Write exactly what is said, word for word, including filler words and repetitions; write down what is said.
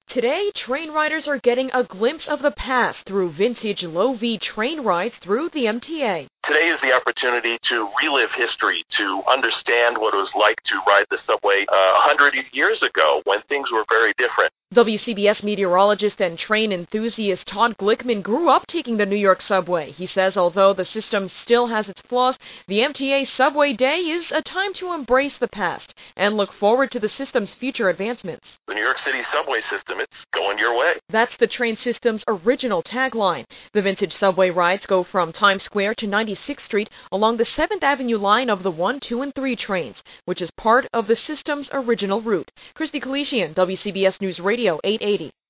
Today, train riders are getting a glimpse of the past through vintage low-V train rides through the M T A. Today is the opportunity to relive history, to understand what it was like to ride the subway uh, one hundred years ago when things were very different. W C B S meteorologist and train enthusiast Todd Glickman grew up taking the New York subway. He says although the system still has its flaws, the M T A Subway Day is a time to embrace the past and look forward to the system's future advancements. The New York City subway system, it's going your way. That's the train system's original tagline. The vintage subway rides go from Times Square to ninety-sixth Street along the seventh Avenue line of the one, two, and three trains, which is part of the system's original route. Christy Kalishian, W C B S News Radio eight eighty.